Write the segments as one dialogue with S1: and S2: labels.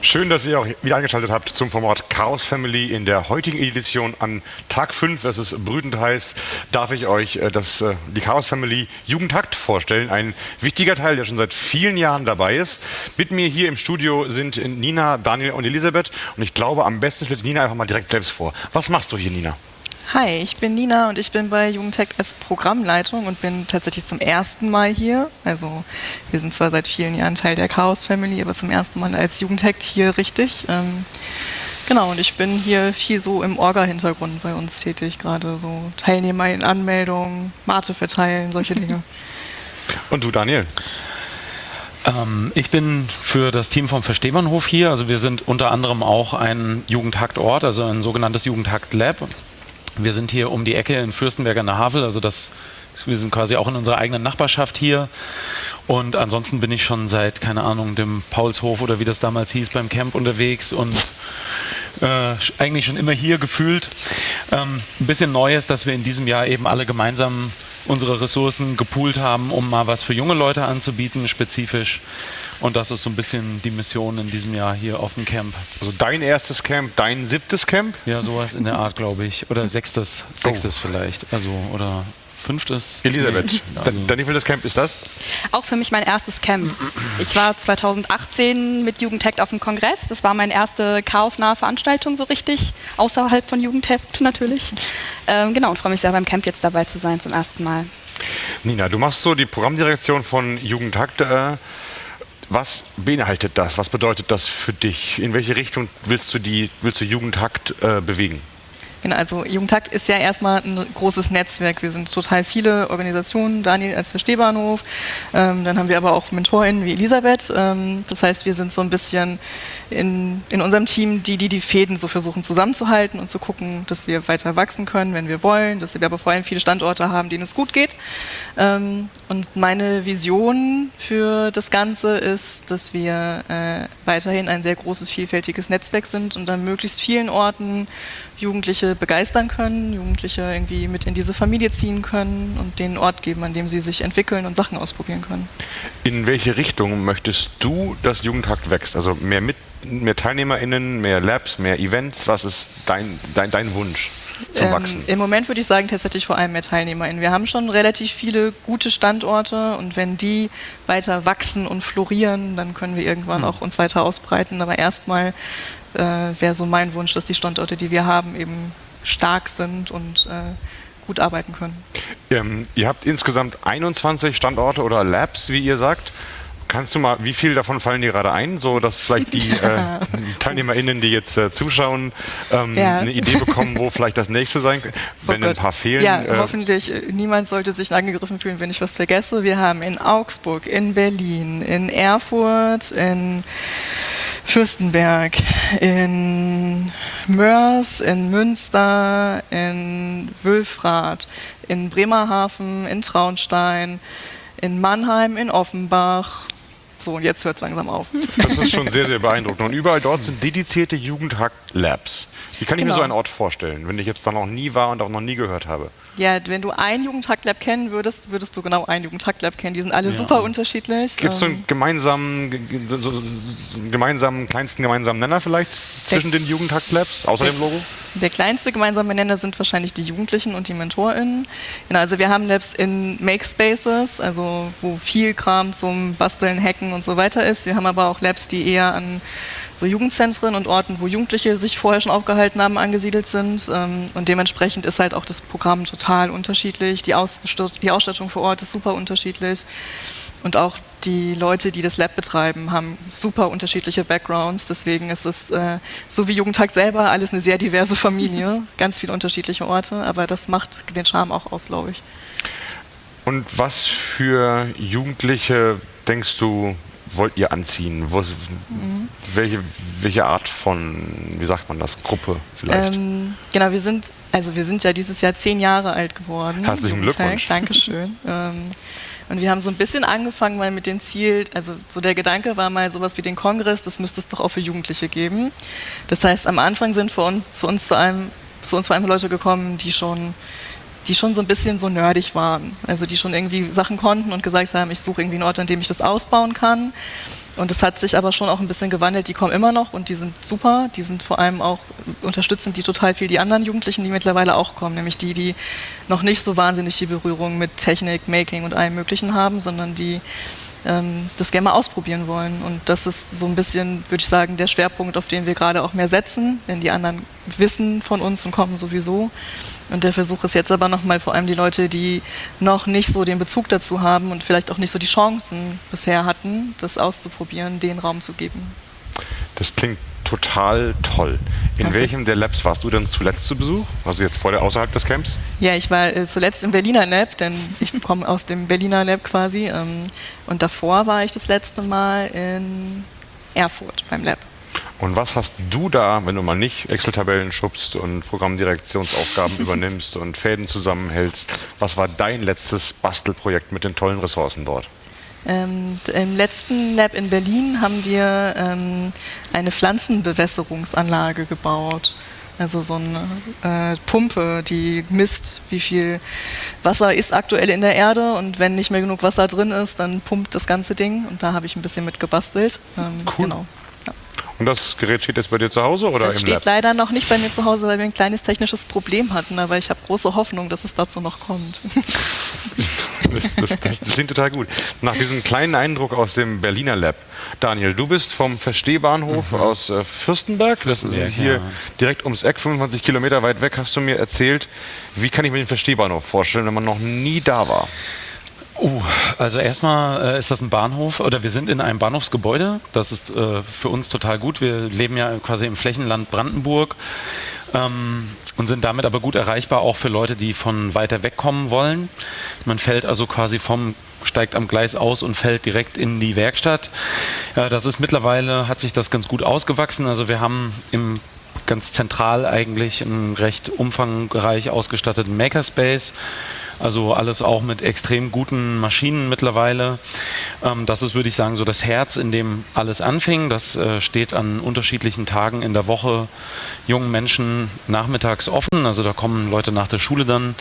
S1: Schön, dass ihr auch wieder eingeschaltet habt zum Format Chaos Family. In der heutigen Edition an Tag 5, das ist brütend heiß, darf ich euch die Chaos Family Jugendhakt vorstellen. Ein wichtiger Teil, der schon seit vielen Jahren dabei ist. Mit mir hier im Studio sind Nina, Daniel und Elisabeth. Und ich glaube, am besten stellt Nina einfach mal direkt selbst vor. Was machst du hier, Nina?
S2: Hi, ich bin Nina und ich bin bei Jugendhakt als Programmleitung und bin tatsächlich zum ersten Mal hier. Also wir sind zwar seit vielen Jahren Teil der Chaos Family, aber zum ersten Mal als Jugendhakt hier richtig. Genau, und ich bin hier viel so im Orga-Hintergrund bei uns tätig, gerade so Teilnehmer in Anmeldungen, Mate verteilen, solche Dinge.
S1: Und du, Daniel?
S3: Ich bin für das Team vom Verstehbahnhof hier. Also wir sind unter anderem auch ein Jugendhaktort, also ein sogenanntes Jugendhakt-Lab. Wir sind hier um die Ecke in Fürstenberg an der Havel, also wir sind quasi auch in unserer eigenen Nachbarschaft hier. Und ansonsten bin ich schon seit, keine Ahnung, dem Paulshof oder wie das damals hieß, beim Camp unterwegs und eigentlich schon immer hier gefühlt. Ein bisschen neu ist, dass wir in diesem Jahr eben alle gemeinsam unsere Ressourcen gepoolt haben, um mal was für junge Leute anzubieten, spezifisch. Und das ist so ein bisschen die Mission in diesem Jahr hier auf dem Camp.
S1: Also dein erstes Camp, dein 7. Camp?
S3: Ja, sowas in der Art, glaube ich. Oder sechstes vielleicht. Also, oder 5.
S1: Elisabeth,
S3: Nee, also
S1: dein wievieltes Camp ist das?
S4: Auch für mich mein erstes Camp. Ich war 2018 mit Jugendhakt auf dem Kongress. Das war meine erste chaosnahe Veranstaltung so richtig, außerhalb von Jugendhakt natürlich. Genau, und freue mich sehr beim Camp jetzt dabei zu sein zum ersten Mal.
S1: Nina, du machst so die Programmdirektion von Jugendhakt. Was beinhaltet das? Was bedeutet das für dich? In welche Richtung willst du Jugendhakt bewegen?
S2: Genau, also Jugendhakt ist ja erstmal ein großes Netzwerk. Wir sind total viele Organisationen, Daniel als Verstehbahnhof. Dann haben wir aber auch MentorInnen wie Elisabeth. Das heißt, wir sind so ein bisschen in unserem Team, die Fäden so versuchen zusammenzuhalten und zu gucken, dass wir weiter wachsen können, wenn wir wollen, dass wir aber vor allem viele Standorte haben, denen es gut geht. Und meine Vision für das Ganze ist, dass wir weiterhin ein sehr großes, vielfältiges Netzwerk sind und an möglichst vielen Orten Jugendliche begeistern können, Jugendliche irgendwie mit in diese Familie ziehen können und den Ort geben, an dem sie sich entwickeln und Sachen ausprobieren können.
S1: In welche Richtung möchtest du, dass Jugendhakt wächst? Also mehr TeilnehmerInnen, mehr Labs, mehr Events? Was ist dein Wunsch zum Wachsen?
S2: Im Moment würde ich sagen, tatsächlich vor allem mehr TeilnehmerInnen. Wir haben schon relativ viele gute Standorte und wenn die weiter wachsen und florieren, dann können wir irgendwann auch uns weiter ausbreiten. Aber erstmal wäre so mein Wunsch, dass die Standorte, die wir haben, eben stark sind und gut arbeiten können.
S1: Ihr habt insgesamt 21 Standorte oder Labs, wie ihr sagt. Kannst du mal, wie viele davon fallen dir gerade ein, so dass vielleicht die TeilnehmerInnen, die jetzt zuschauen, eine Idee bekommen, wo vielleicht das nächste sein könnte, wenn ein paar fehlen?
S2: Ja, hoffentlich. Niemand sollte sich angegriffen fühlen, wenn ich was vergesse. Wir haben in Augsburg, in Berlin, in Erfurt, in Fürstenberg, in Mörs, in Münster, in Wülfrath, in Bremerhaven, in Traunstein, in Mannheim, in Offenbach. So, und jetzt hört es langsam auf.
S1: Das ist schon sehr, sehr beeindruckend. Und überall dort sind dedizierte Jugendhakt-Labs. Wie kann ich mir so einen Ort vorstellen, wenn ich jetzt da noch nie war und auch noch nie gehört habe?
S2: Ja, wenn du ein Jugendhakt-Lab kennen würdest, würdest du genau ein Jugendhakt-Lab kennen. Die sind alle super unterschiedlich.
S1: Gibt es so einen kleinsten gemeinsamen Nenner vielleicht zwischen den Jugendhakt-Labs, außer dem Logo?
S2: Der kleinste gemeinsame Nenner sind wahrscheinlich die Jugendlichen und die MentorInnen. Genau, also wir haben Labs in Makespaces, also wo viel Kram zum Basteln, Hacken und so weiter ist. Wir haben aber auch Labs, die eher an so Jugendzentren und Orten, wo Jugendliche sich vorher schon aufgehalten haben, angesiedelt sind. Und dementsprechend ist halt auch das Programm total unterschiedlich. Die Ausstattung vor Ort ist super unterschiedlich. Und auch die Leute, die das Lab betreiben, haben super unterschiedliche Backgrounds. Deswegen ist es, so wie Jugendhakt selber, alles eine sehr diverse Familie. Ganz viele unterschiedliche Orte. Aber das macht den Charme auch aus, glaube ich.
S1: Und was für Jugendliche, denkst du, wollt ihr anziehen? Welche Art von, wie sagt man das, Gruppe vielleicht?
S2: Genau, wir sind ja dieses Jahr 10 Jahre alt geworden.
S1: Herzlichen Glückwunsch.
S2: Dankeschön. Und wir haben so ein bisschen angefangen mal mit dem Ziel, also so der Gedanke war mal sowas wie den Kongress, das müsste es doch auch für Jugendliche geben. Das heißt, am Anfang sind zu uns vor allem Leute gekommen, die schon so ein bisschen so nerdig waren. Also die schon irgendwie Sachen konnten und gesagt haben, ich suche irgendwie einen Ort, an dem ich das ausbauen kann. Und es hat sich aber schon auch ein bisschen gewandelt. Die kommen immer noch und die sind super. Die sind vor allem auch, unterstützen die total viel die anderen Jugendlichen, die mittlerweile auch kommen. Nämlich die noch nicht so wahnsinnig die Berührung mit Technik, Making und allem Möglichen haben, sondern die das gerne mal ausprobieren wollen. Und das ist so ein bisschen, würde ich sagen, der Schwerpunkt, auf den wir gerade auch mehr setzen, denn die anderen wissen von uns und kommen sowieso. Und der Versuch ist jetzt aber nochmal vor allem die Leute, die noch nicht so den Bezug dazu haben und vielleicht auch nicht so die Chancen bisher hatten, das auszuprobieren, den Raum zu geben.
S1: Das klingt total toll. In welchem der Labs warst du denn zuletzt zu Besuch? Also jetzt außerhalb des Camps?
S2: Ja, ich war zuletzt im Berliner Lab, denn ich komme aus dem Berliner Lab quasi. Und davor war ich das letzte Mal in Erfurt beim Lab.
S1: Und was hast du da, wenn du mal nicht Excel-Tabellen schubst und Programmdirektionsaufgaben übernimmst und Fäden zusammenhältst, was war dein letztes Bastelprojekt mit den tollen Ressourcen dort?
S2: Im letzten Lab in Berlin haben wir eine Pflanzenbewässerungsanlage gebaut. Also so eine Pumpe, die misst, wie viel Wasser ist aktuell in der Erde und wenn nicht mehr genug Wasser drin ist, dann pumpt das ganze Ding und da habe ich ein bisschen mit gebastelt.
S1: Cool.
S2: Genau. Ja.
S1: Und das Gerät steht jetzt bei dir zu Hause oder
S2: Das
S1: im Lab?
S2: steht leider noch nicht bei mir zu Hause, weil wir ein kleines technisches Problem hatten, aber ich habe große Hoffnung, dass es dazu noch kommt.
S1: Das klingt total gut. Nach diesem kleinen Eindruck aus dem Berliner Lab. Daniel, du bist vom Verstehbahnhof aus Fürstenberg. Das ist hier direkt ums Eck, 25 Kilometer weit weg, hast du mir erzählt. Wie kann ich mir den Verstehbahnhof vorstellen, wenn man noch nie da war?
S3: Also erstmal ist das ein Bahnhof, oder wir sind in einem Bahnhofsgebäude. Das ist für uns total gut. Wir leben ja quasi im Flächenland Brandenburg und sind damit aber gut erreichbar, auch für Leute, die von weiter weg kommen wollen. Man fällt also quasi steigt am Gleis aus und fällt direkt in die Werkstatt. Das ist mittlerweile, hat sich das ganz gut ausgewachsen. Also wir haben ganz zentral eigentlich einen recht umfangreich ausgestatteten Makerspace. Also alles auch mit extrem guten Maschinen mittlerweile. Das ist, würde ich sagen, so das Herz, in dem alles anfing. Das steht an unterschiedlichen Tagen in der Woche jungen Menschen nachmittags offen. Also da kommen Leute nach der Schule dann.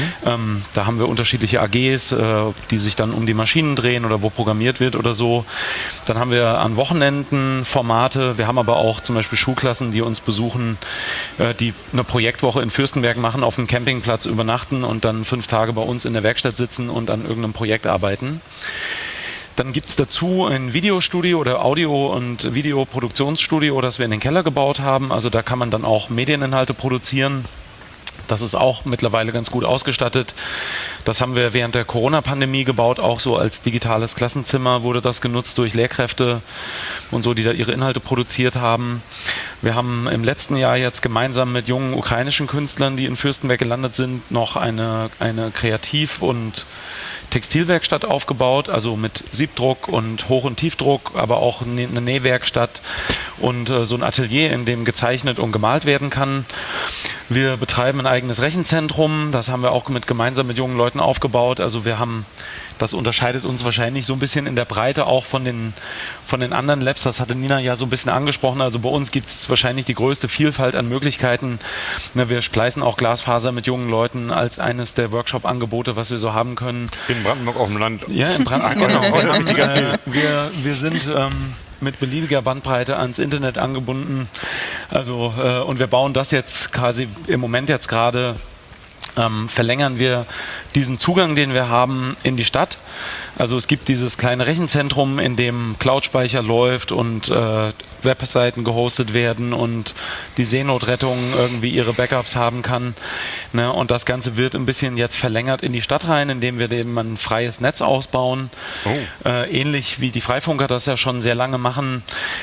S3: Da haben wir unterschiedliche AGs, die sich dann um die Maschinen drehen oder wo programmiert wird oder so. Dann haben wir an Wochenenden Formate. Wir haben aber auch zum Beispiel Schulklassen, die uns besuchen, die eine Projektwoche in Fürstenberg machen, auf dem Campingplatz übernachten und dann 5 Tage bei uns in der Werkstatt sitzen und an irgendeinem Projekt arbeiten. Dann gibt es dazu ein Videostudio oder Audio- und Videoproduktionsstudio, das wir in den Keller gebaut haben. Also da kann man dann auch Medieninhalte produzieren. Das ist auch mittlerweile ganz gut ausgestattet. Das haben wir während der Corona-Pandemie gebaut, auch so als digitales Klassenzimmer wurde das genutzt durch Lehrkräfte und so, die da ihre Inhalte produziert haben. Wir haben im letzten Jahr jetzt gemeinsam mit jungen ukrainischen Künstlern, die in Fürstenberg gelandet sind, noch eine Kreativ- und Textilwerkstatt aufgebaut, also mit Siebdruck und Hoch- und Tiefdruck, aber auch eine Nähwerkstatt und so ein Atelier, in dem gezeichnet und gemalt werden kann. Wir betreiben ein eigenes Rechenzentrum, das haben wir auch gemeinsam mit jungen Leuten aufgebaut. Also das unterscheidet uns wahrscheinlich so ein bisschen in der Breite auch von den anderen Labs. Das hatte Nina ja so ein bisschen angesprochen. Also bei uns gibt es wahrscheinlich die größte Vielfalt an Möglichkeiten. Wir spleißen auch Glasfaser mit jungen Leuten als eines der Workshop-Angebote, was wir so haben können.
S1: In Brandenburg auf dem Land.
S3: Ja, in Brandenburg. Genau. Wir sind mit beliebiger Bandbreite ans Internet angebunden. Also, und wir bauen das jetzt quasi im Moment jetzt gerade, verlängern wir diesen Zugang, den wir haben, in die Stadt. Also es gibt dieses kleine Rechenzentrum, in dem Cloud-Speicher läuft und Webseiten gehostet werden und die Seenotrettung irgendwie ihre Backups haben kann. Ne? Und das Ganze wird ein bisschen jetzt verlängert in die Stadt rein, indem wir dem ein freies Netz ausbauen. Ähnlich wie die Freifunker das ja schon sehr lange machen.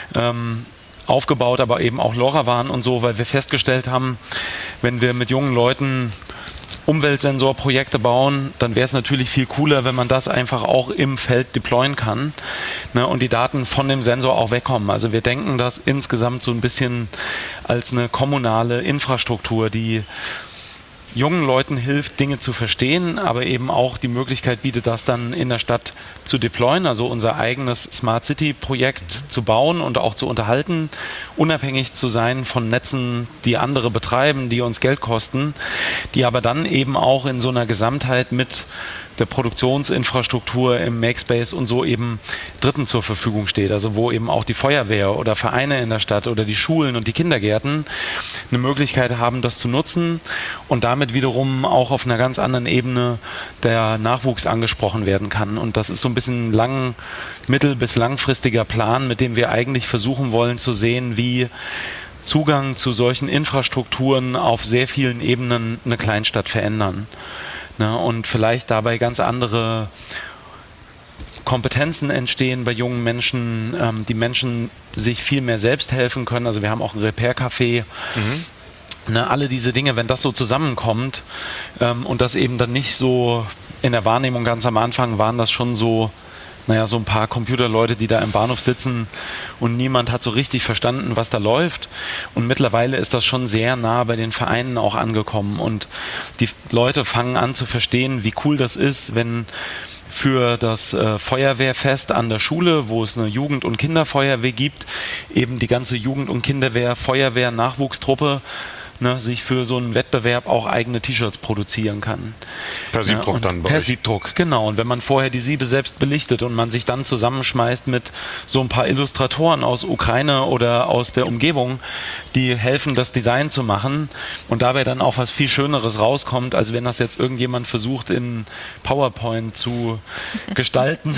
S3: Aufgebaut, aber eben auch LoRaWAN und so, weil wir festgestellt haben, wenn wir mit jungen Leuten Umweltsensorprojekte bauen, dann wäre es natürlich viel cooler, wenn man das einfach auch im Feld deployen kann, ne, und die Daten von dem Sensor auch wegkommen. Also wir denken das insgesamt so ein bisschen als eine kommunale Infrastruktur, die jungen Leuten hilft, Dinge zu verstehen, aber eben auch die Möglichkeit bietet, das dann in der Stadt zu deployen, also unser eigenes Smart City Projekt zu bauen und auch zu unterhalten, unabhängig zu sein von Netzen, die andere betreiben, die uns Geld kosten, die aber dann eben auch in so einer Gesamtheit mit der Produktionsinfrastruktur im Makespace und so eben Dritten zur Verfügung steht. Also wo eben auch die Feuerwehr oder Vereine in der Stadt oder die Schulen und die Kindergärten eine Möglichkeit haben, das zu nutzen und damit wiederum auch auf einer ganz anderen Ebene der Nachwuchs angesprochen werden kann. Und das ist so ein bisschen mittel- bis langfristiger Plan, mit dem wir eigentlich versuchen wollen zu sehen, wie Zugang zu solchen Infrastrukturen auf sehr vielen Ebenen eine Kleinstadt verändern. Ne? Und vielleicht dabei ganz andere Kompetenzen entstehen bei jungen Menschen, die Menschen sich viel mehr selbst helfen können. Also wir haben auch ein Repair-Café. Ne, alle diese Dinge, wenn das so zusammenkommt und das eben dann nicht so in der Wahrnehmung ganz am Anfang waren das schon so, so ein paar Computerleute, die da im Bahnhof sitzen und niemand hat so richtig verstanden, was da läuft. Und mittlerweile ist das schon sehr nah bei den Vereinen auch angekommen und die Leute fangen an zu verstehen, wie cool das ist, wenn für das Feuerwehrfest an der Schule, wo es eine Jugend- und Kinderfeuerwehr gibt, eben die ganze Jugend- und Kinderwehr, Feuerwehr, Nachwuchstruppe sich für so einen Wettbewerb auch eigene T-Shirts produzieren kann.
S1: Per Siebdruck dann bei
S3: Per
S1: euch.
S3: Siebdruck, genau. Und wenn man vorher die Siebe selbst belichtet und man sich dann zusammenschmeißt mit so ein paar Illustratoren aus Ukraine oder aus der Umgebung, die helfen, das Design zu machen und dabei dann auch was viel Schöneres rauskommt, als wenn das jetzt irgendjemand versucht in PowerPoint zu gestalten.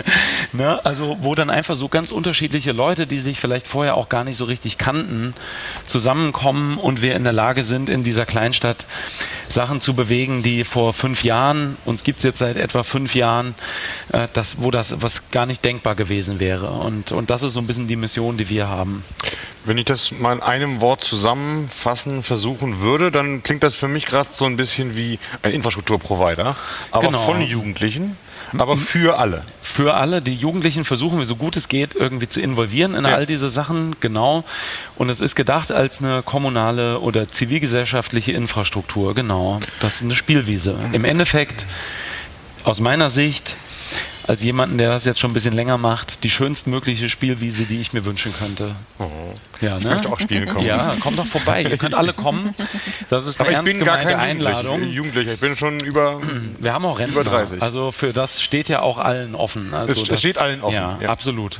S3: Also wo dann einfach so ganz unterschiedliche Leute, die sich vielleicht vorher auch gar nicht so richtig kannten, zusammenkommen und wir in der Lage sind, in dieser Kleinstadt Sachen zu bewegen, die vor 5 Jahren, uns gibt es jetzt seit etwa 5 Jahren, wo das was gar nicht denkbar gewesen wäre. Und das ist so ein bisschen die Mission, die wir haben.
S1: Wenn ich das mal in einem Wort zusammenfassen versuchen würde, dann klingt das für mich gerade so ein bisschen wie ein Infrastrukturprovider, aber
S3: Genau.
S1: von Jugendlichen, aber für alle.
S3: Für alle, die Jugendlichen versuchen wir so gut es geht irgendwie zu involvieren in all diese Sachen, genau. Und es ist gedacht als eine kommunale oder zivilgesellschaftliche Infrastruktur, genau. Das ist eine Spielwiese. Im Endeffekt, aus meiner Sicht, als jemanden, der das jetzt schon ein bisschen länger macht, die schönstmögliche Spielwiese, die ich mir wünschen könnte. Ja,
S1: Ich
S3: ne?
S1: möchte auch spielen kommen.
S3: Ja, kommt doch vorbei. Ihr könnt alle kommen. Das ist eine
S1: Aber ich
S3: ernst
S1: bin gar
S3: gemeinte
S1: kein
S3: Einladung.
S1: Jugendlicher. Ich bin schon über...
S3: Wir haben auch Rentner.
S1: Über 30.
S3: Also für das steht ja auch allen offen. Also
S1: Es steht allen offen,
S3: Ja,
S1: ja.
S3: absolut.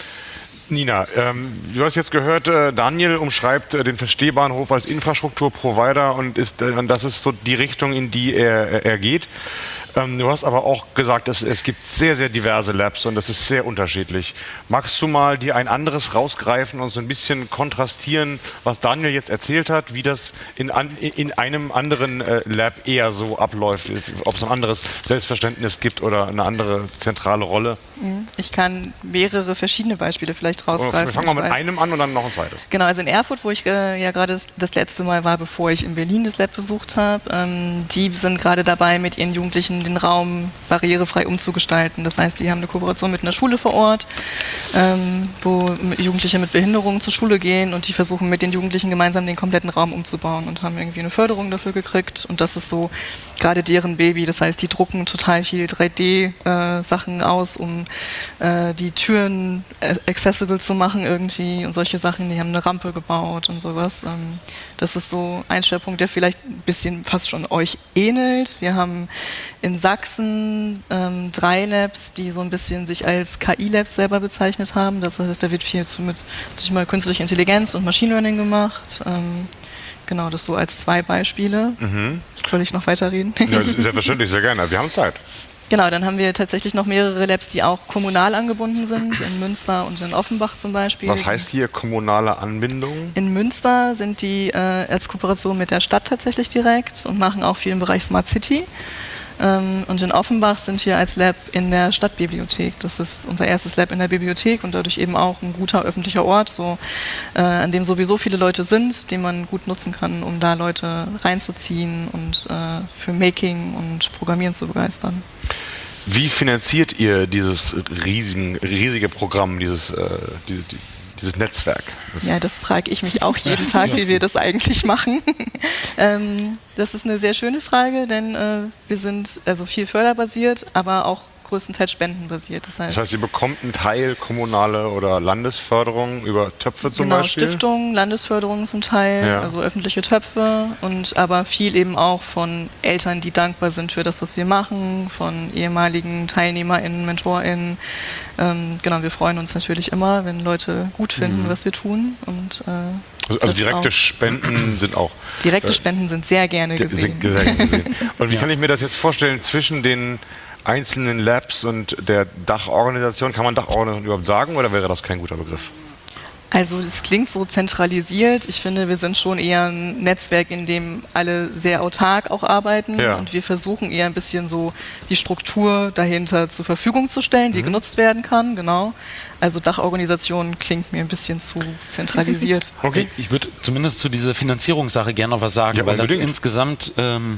S1: Nina, du hast jetzt gehört, Daniel umschreibt den Verstehbahnhof als Infrastrukturprovider und das ist so die Richtung, in die er geht. Du hast aber auch gesagt, es gibt sehr, sehr diverse Labs und das ist sehr unterschiedlich. Magst du mal dir ein anderes rausgreifen und so ein bisschen kontrastieren, was Daniel jetzt erzählt hat, wie das in einem anderen Lab eher so abläuft, ob es ein anderes Selbstverständnis gibt oder eine andere zentrale Rolle?
S2: Ich kann mehrere verschiedene Beispiele vielleicht
S1: Wir
S2: rausgreifen.
S1: fangen mal
S2: Ich
S1: mit
S2: weiß.
S1: einem an und dann noch ein zweites.
S2: Genau, also in Erfurt, wo ich ja gerade das letzte Mal war, bevor ich in Berlin das Lab besucht habe, die sind gerade dabei, mit ihren Jugendlichen den Raum barrierefrei umzugestalten. Das heißt, die haben eine Kooperation mit einer Schule vor Ort, wo Jugendliche mit Behinderungen zur Schule gehen und die versuchen mit den Jugendlichen gemeinsam den kompletten Raum umzubauen und haben irgendwie eine Förderung dafür gekriegt und das ist so gerade deren Baby. Das heißt, die drucken total viel 3D-Sachen aus, um die Türen accessible zu machen irgendwie und solche Sachen. Die haben eine Rampe gebaut und sowas. Das ist so ein Schwerpunkt, der vielleicht ein bisschen fast schon euch ähnelt. Wir haben in Sachsen 3 Labs, die so ein bisschen sich als KI-Labs selber bezeichnet haben. Das heißt, da wird viel mit künstlicher Intelligenz und Machine Learning gemacht. Genau, das so als 2 Beispiele. Soll ich noch weiterreden?
S1: Ja, selbstverständlich, sehr gerne. Wir haben Zeit.
S2: Genau, dann haben wir tatsächlich noch mehrere Labs, die auch kommunal angebunden sind, in Münster und in Offenbach zum Beispiel.
S1: Was heißt hier kommunale Anbindung?
S2: In Münster sind die als Kooperation mit der Stadt tatsächlich direkt und machen auch viel im Bereich Smart City. Und in Offenbach sind wir als Lab in der Stadtbibliothek. Das ist unser erstes Lab in der Bibliothek und dadurch eben auch ein guter öffentlicher Ort, an dem sowieso viele Leute sind, den man gut nutzen kann, um da Leute reinzuziehen und für Making und Programmieren zu begeistern.
S1: Wie finanziert ihr dieses riesige Programm, dieses Netzwerk?
S2: Ja, das frage ich mich auch jeden Tag, wie wir das eigentlich machen. Das ist eine sehr schöne Frage, denn wir sind also viel förderbasiert, aber auch größtenteils spendenbasiert.
S1: Das heißt, ihr bekommt einen Teil kommunale oder Landesförderung über Töpfe zum
S2: genau,
S1: Beispiel?
S2: Stiftungen, Landesförderungen zum Teil,
S1: Ja.
S2: also öffentliche Töpfe und aber viel eben auch von Eltern, die dankbar sind für das, was wir machen, von ehemaligen TeilnehmerInnen, MentorInnen. Genau, wir freuen uns natürlich immer, wenn Leute gut finden, was wir tun. Und,
S1: Also
S2: das
S1: direkte
S2: auch.
S1: Spenden sind auch
S2: Direkte Spenden sind sehr gerne gesehen.
S1: sehr gerne gesehen. Und wie kann ich mir das jetzt vorstellen zwischen den einzelnen Labs und der Dachorganisation? Kann man Dachorganisation überhaupt sagen oder wäre das kein guter Begriff?
S2: Also es klingt so zentralisiert. Ich finde, wir sind schon eher ein Netzwerk, in dem alle sehr autark auch arbeiten.
S1: Ja.
S2: Und wir versuchen eher ein bisschen so die Struktur dahinter zur Verfügung zu stellen, die genutzt werden kann. Genau. Also Dachorganisation klingt mir ein bisschen zu zentralisiert.
S1: Okay.
S3: Ich würde zumindest zu dieser Finanzierungssache gerne noch was sagen,
S1: Ja,
S3: weil das
S1: unbedingt.
S3: insgesamt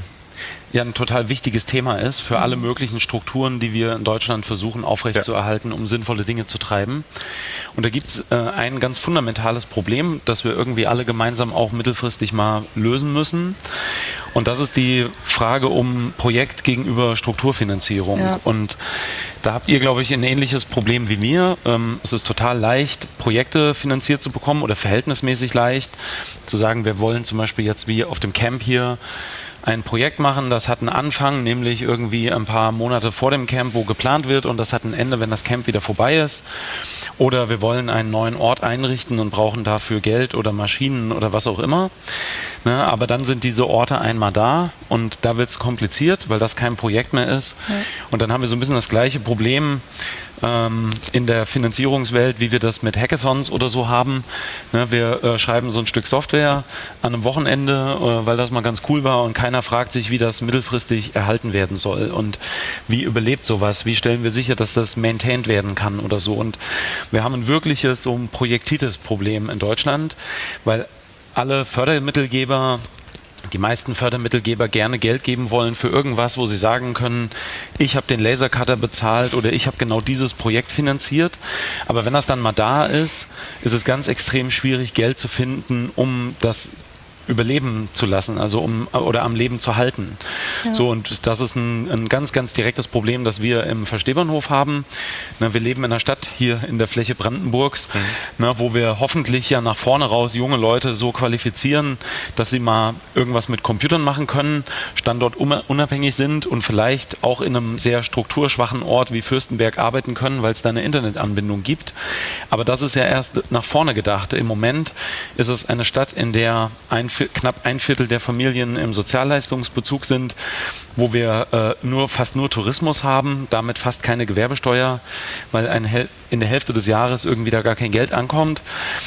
S3: ja ein total wichtiges Thema ist für alle möglichen Strukturen, die wir in Deutschland versuchen aufrechtzuerhalten, um sinnvolle Dinge zu treiben. Und da gibt es ein ganz fundamentales Problem, das wir irgendwie alle gemeinsam auch mittelfristig mal lösen müssen. Und das ist die Frage um Projekt gegenüber Strukturfinanzierung.
S2: Ja.
S3: Und da habt ihr, glaube ich, ein ähnliches Problem wie mir. Es ist total leicht, Projekte finanziert zu bekommen oder verhältnismäßig leicht. Zu sagen, wir wollen zum Beispiel jetzt wie auf dem Camp hier ein Projekt machen, das hat einen Anfang, nämlich irgendwie ein paar Monate vor dem Camp, wo geplant wird, und das hat ein Ende, wenn das Camp wieder vorbei ist. Oder wir wollen einen neuen Ort einrichten und brauchen dafür Geld oder Maschinen oder was auch immer. Ne, aber dann sind diese Orte einmal da und da wird es kompliziert, weil das kein Projekt mehr ist.
S2: Ja.
S3: Und dann haben wir so ein bisschen das gleiche Problem in der Finanzierungswelt, wie wir das mit Hackathons oder so haben. Ne, wir schreiben so ein Stück Software an einem Wochenende, weil das mal ganz cool war, und keiner fragt sich, wie das mittelfristig erhalten werden soll und wie überlebt sowas, wie stellen wir sicher, dass das maintained werden kann oder so. Und wir haben ein wirkliches, so ein Projektitis-Problem in Deutschland, weil alle Fördermittelgeber, die meisten Fördermittelgeber gerne Geld geben wollen für irgendwas, wo sie sagen können, ich habe den Lasercutter bezahlt oder ich habe genau dieses Projekt finanziert. Aber wenn das dann mal da ist, ist es ganz extrem schwierig, Geld zu finden, um das überleben zu lassen, also oder am Leben zu halten. Ja. So, und das ist ein ganz, ganz direktes Problem, das wir im Verstehbahnhof haben. Ne, wir leben in einer Stadt hier in der Fläche Brandenburgs, ne, wo wir hoffentlich ja nach vorne raus junge Leute so qualifizieren, dass sie mal irgendwas mit Computern machen können, standortunabhängig sind und vielleicht auch in einem sehr strukturschwachen Ort wie Fürstenberg arbeiten können, weil es da eine Internetanbindung gibt. Aber das ist ja erst nach vorne gedacht. Im Moment ist es eine Stadt, in der knapp ein Viertel der Familien im Sozialleistungsbezug sind, wo wir fast nur Tourismus haben, damit fast keine Gewerbesteuer, weil in der Hälfte des Jahres irgendwie da gar kein Geld ankommt.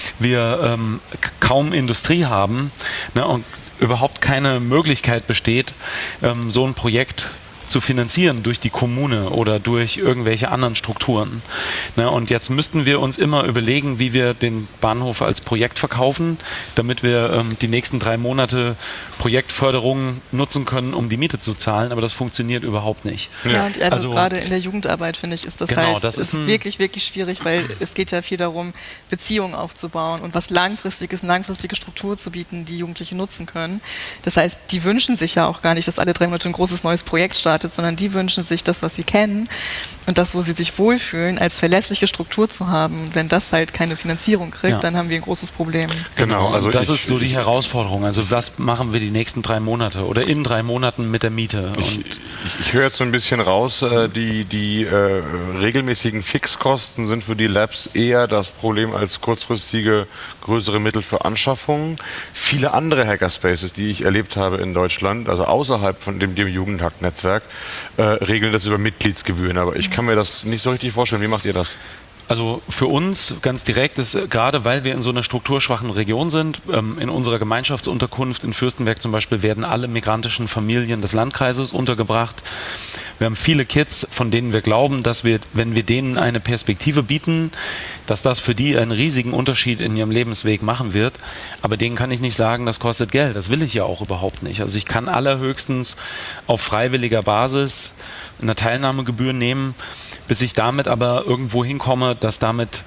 S3: Wir kaum Industrie haben, ne, und überhaupt keine Möglichkeit besteht, so ein Projekt zu finanzieren durch die Kommune oder durch irgendwelche anderen Strukturen. Ne, und jetzt müssten wir uns immer überlegen, wie wir den Bahnhof als Projekt verkaufen, damit wir die nächsten 3 Monate Projektförderung nutzen können, um die Miete zu zahlen, aber das funktioniert überhaupt nicht.
S2: Ja, und also
S3: Also
S2: gerade in der Jugendarbeit, finde ich, ist das
S3: genau,
S2: halt
S3: das ist
S2: wirklich, wirklich schwierig, weil es geht ja viel darum, Beziehungen aufzubauen und was Langfristiges, eine langfristige Struktur zu bieten, die Jugendliche nutzen können. Das heißt, die wünschen sich ja auch gar nicht, dass alle 3 Monate ein großes neues Projekt startet, sondern die wünschen sich das, was sie kennen und das, wo sie sich wohlfühlen, als verlässliche Struktur zu haben. Und wenn das halt keine Finanzierung kriegt, dann haben wir ein großes Problem.
S1: Genau, also
S3: das ist so die Herausforderung. Also was machen wir die nächsten 3 Monate oder in 3 Monaten mit der Miete? Und
S1: Ich höre jetzt so ein bisschen raus, die regelmäßigen Fixkosten sind für die Labs eher das Problem als kurzfristige größere Mittel für Anschaffungen. Viele andere Hackerspaces, die ich erlebt habe in Deutschland, also außerhalb von dem Jugendhack-Netzwerk, regeln das über Mitgliedsgebühren. Aber ich kann mir das nicht so richtig vorstellen. Wie macht ihr das?
S3: Also für uns ganz direkt ist, gerade weil wir in so einer strukturschwachen Region sind, in unserer Gemeinschaftsunterkunft in Fürstenberg zum Beispiel werden alle migrantischen Familien des Landkreises untergebracht. Wir haben viele Kids, von denen wir glauben, dass wir, wenn wir denen eine Perspektive bieten, dass das für die einen riesigen Unterschied in ihrem Lebensweg machen wird. Aber denen kann ich nicht sagen, das kostet Geld. Das will ich ja auch überhaupt nicht. Also ich kann allerhöchstens auf freiwilliger Basis eine Teilnahmegebühr nehmen, bis ich damit aber irgendwo hinkomme, dass damit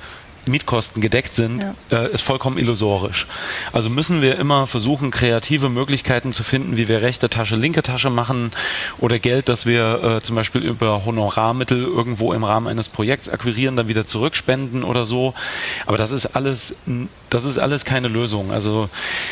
S3: Mietkosten gedeckt sind, ist vollkommen illusorisch. Also müssen wir immer versuchen, kreative Möglichkeiten zu finden, wie wir rechte Tasche, linke Tasche machen oder Geld, das wir zum Beispiel über Honorarmittel irgendwo im Rahmen eines Projekts akquirieren, dann wieder zurückspenden oder so. Aber das ist alles keine Lösung. Also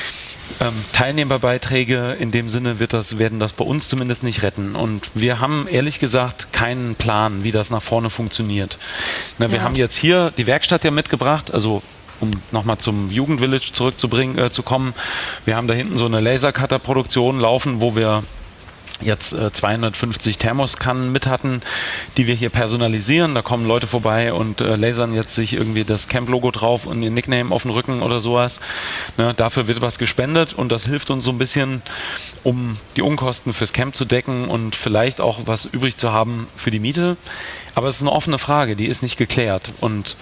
S3: Teilnehmerbeiträge in dem Sinne werden das bei uns zumindest nicht retten. Und wir haben ehrlich gesagt keinen Plan, wie das nach vorne funktioniert. Wir haben jetzt hier die Werkstatt ja mitgebracht, also um nochmal zum Jugendvillage zu kommen. Wir haben da hinten so eine Lasercutter-Produktion laufen, wo wir jetzt 250 Thermoskannen mit hatten, die wir hier personalisieren. Da kommen Leute vorbei und lasern jetzt sich irgendwie das Camp-Logo drauf und ihr Nickname auf den Rücken oder sowas. Dafür wird was gespendet und das hilft uns so ein bisschen, um die Unkosten fürs Camp zu decken und vielleicht auch was übrig zu haben für die Miete. Aber es ist eine offene Frage, die ist nicht geklärt. Und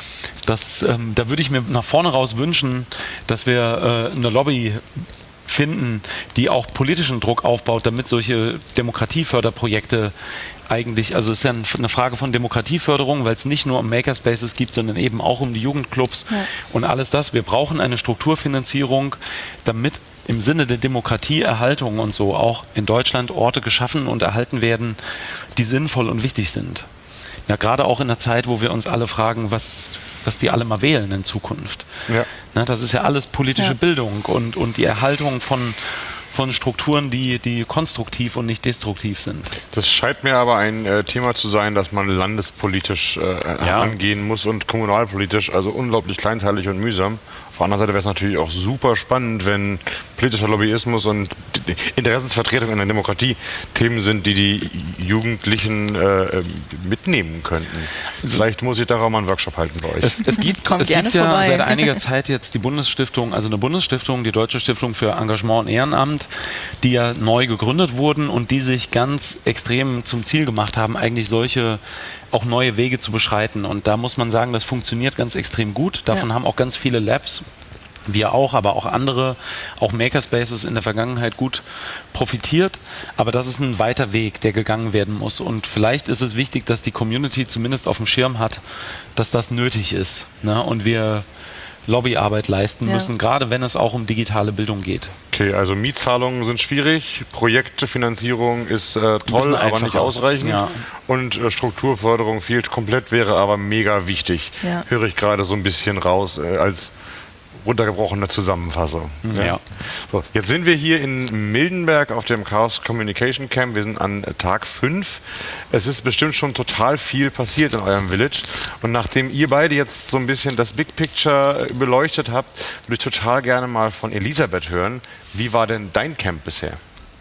S3: da würde ich mir nach vorne raus wünschen, dass wir eine Lobby finden, die auch politischen Druck aufbaut, damit solche Demokratieförderprojekte eigentlich, also es ist ja eine Frage von Demokratieförderung, weil es nicht nur um Makerspaces gibt, sondern eben auch um die Jugendclubs und alles das. Wir brauchen eine Strukturfinanzierung, damit im Sinne der Demokratieerhaltung und so auch in Deutschland Orte geschaffen und erhalten werden, die sinnvoll und wichtig sind. Ja, gerade auch in einer Zeit, wo wir uns alle fragen, was die alle mal wählen in Zukunft. Ja. Das ist ja alles politische Bildung und die Erhaltung von Strukturen, die konstruktiv und nicht destruktiv sind.
S1: Das scheint mir aber ein Thema zu sein, das man landespolitisch angehen muss und kommunalpolitisch, also unglaublich kleinteilig und mühsam. Auf der anderen Seite wäre es natürlich auch super spannend, wenn politischer Lobbyismus und Interessensvertretung in der Demokratie Themen sind, die Jugendlichen mitnehmen könnten. Vielleicht muss ich darauf mal einen Workshop halten bei euch.
S3: Es gibt ja seit einiger Zeit jetzt die Bundesstiftung, also eine Bundesstiftung, die Deutsche Stiftung für Engagement und Ehrenamt, die ja neu gegründet wurden und die sich ganz extrem zum Ziel gemacht haben, eigentlich solche auch neue Wege zu beschreiten. Und da muss man sagen, das funktioniert ganz extrem gut. Davon haben auch ganz viele Labs, wir auch, aber auch andere, auch Makerspaces in der Vergangenheit gut profitiert. Aber das ist ein weiter Weg, der gegangen werden muss. Und vielleicht ist es wichtig, dass die Community zumindest auf dem Schirm hat, dass das nötig ist. Und wir Lobbyarbeit leisten müssen, gerade wenn es auch um digitale Bildung geht.
S1: Okay, also Mietzahlungen sind schwierig, Projektefinanzierung ist toll, aber nicht ausreichend und Strukturförderung fehlt komplett, wäre aber mega wichtig. Höre ich gerade so ein bisschen raus als runtergebrochene Zusammenfassung.
S3: Ja.
S1: So, jetzt sind wir hier in Mildenberg auf dem Chaos Communication Camp. Wir sind an Tag 5. Es ist bestimmt schon total viel passiert in eurem Village. Und nachdem ihr beide jetzt so ein bisschen das Big Picture beleuchtet habt, würde ich total gerne mal von Elisabeth hören. Wie war denn dein Camp bisher?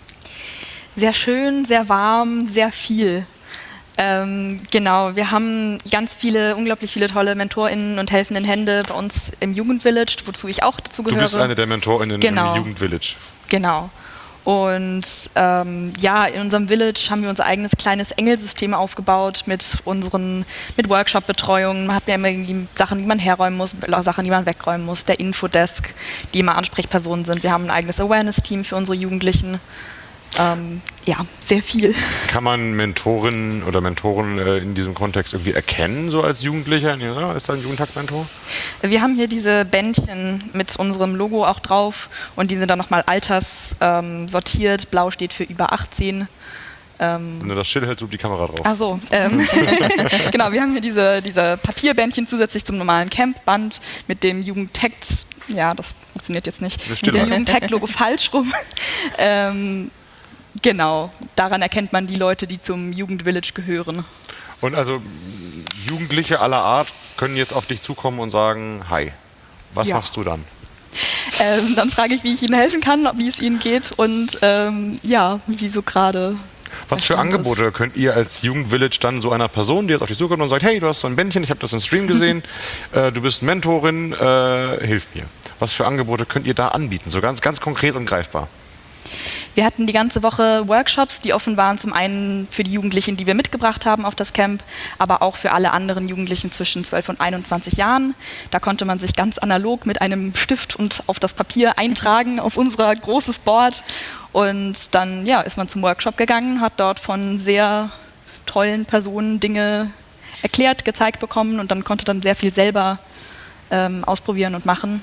S4: Sehr schön, sehr warm, sehr viel. Genau, wir haben unglaublich viele tolle MentorInnen und helfenden Hände bei uns im Jugendvillage, wozu ich auch dazu gehöre.
S1: Du bist eine der MentorInnen im Jugendvillage.
S4: Genau. Und in unserem Village haben wir unser eigenes kleines Engelsystem aufgebaut mit Workshop-Betreuung. Man hat ja immer Sachen, die man herräumen muss, Sachen, die man wegräumen muss. Der Infodesk, die immer Ansprechpersonen sind. Wir haben ein eigenes Awareness-Team für unsere Jugendlichen. Sehr viel.
S1: Kann man Mentorinnen oder Mentoren in diesem Kontext irgendwie erkennen, so als Jugendlicher? Ja, ist da ein Jugendtagsmentor?
S4: Wir haben hier diese Bändchen mit unserem Logo auch drauf und die sind dann nochmal alterssortiert. Blau steht für über 18.
S1: Wenn du das Schild hältst, du die Kamera drauf.
S4: Ach so. Genau, wir haben hier diese Papierbändchen zusätzlich zum normalen Campband mit dem Jugendtakt. Ja, das funktioniert jetzt nicht. Mit dem Jugendtakt-Logo falsch rum. Genau, daran erkennt man die Leute, die zum Jugendvillage gehören.
S1: Und also Jugendliche aller Art können jetzt auf dich zukommen und sagen, hi, was machst du dann?
S4: Dann frage ich, wie ich ihnen helfen kann, wie es ihnen geht und wie so gerade.
S1: Was für Angebote könnt ihr als Jugendvillage dann so einer Person, die jetzt auf dich zukommt und sagt, hey, du hast so ein Bändchen, ich habe das im Stream gesehen, du bist Mentorin, hilf mir. Was für Angebote könnt ihr da anbieten, so ganz, ganz konkret und greifbar?
S4: Wir hatten die ganze Woche Workshops, die offen waren, zum einen für die Jugendlichen, die wir mitgebracht haben auf das Camp, aber auch für alle anderen Jugendlichen zwischen 12 und 21 Jahren. Da konnte man sich ganz analog mit einem Stift und auf das Papier eintragen auf unser großes Board. Und dann ist man zum Workshop gegangen, hat dort von sehr tollen Personen Dinge erklärt, gezeigt bekommen und dann konnte dann sehr viel selber ausprobieren und machen.